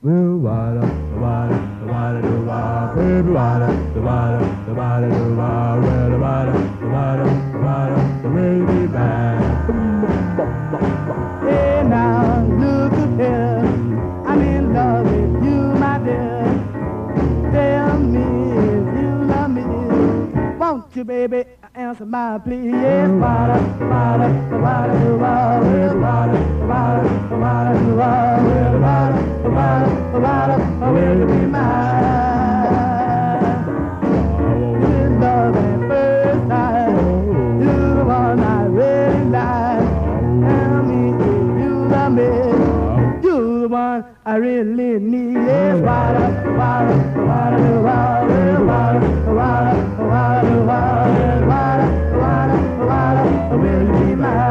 Hey now, look at here. I'm in love with you, my dear. Tell me if you love me. Won't you, baby, answer my plea? Yes, water, water, water, water, water, water, water, water, water, water, will you be mine? With love at first sight, you're the one I really like. Tell me if you love me. You're the one I really need. Yes, water, water, water, water, water, water, water, water, water, water, water, will you be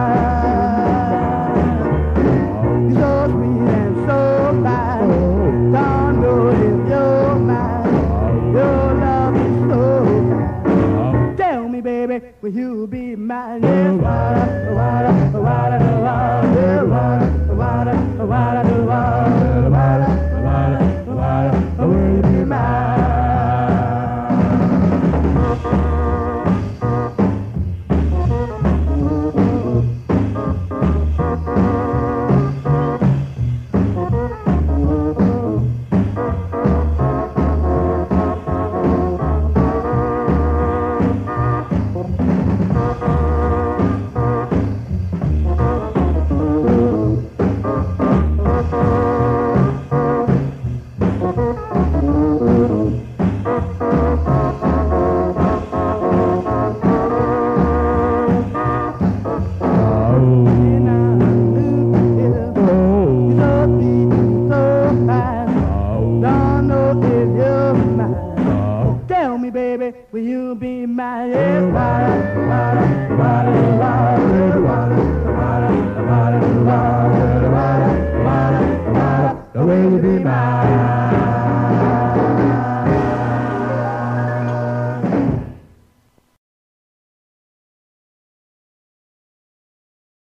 mine? You're so sweet and so fine. Don't know if you're mine. Your love is so fine. Tell me, baby, will you be mine? Yes, water, water, water, water, water, water, water, water, water, water, will you be mine? Tell me, baby, will you be mine? Yes, water, water, water, water, water, water, water, water, water.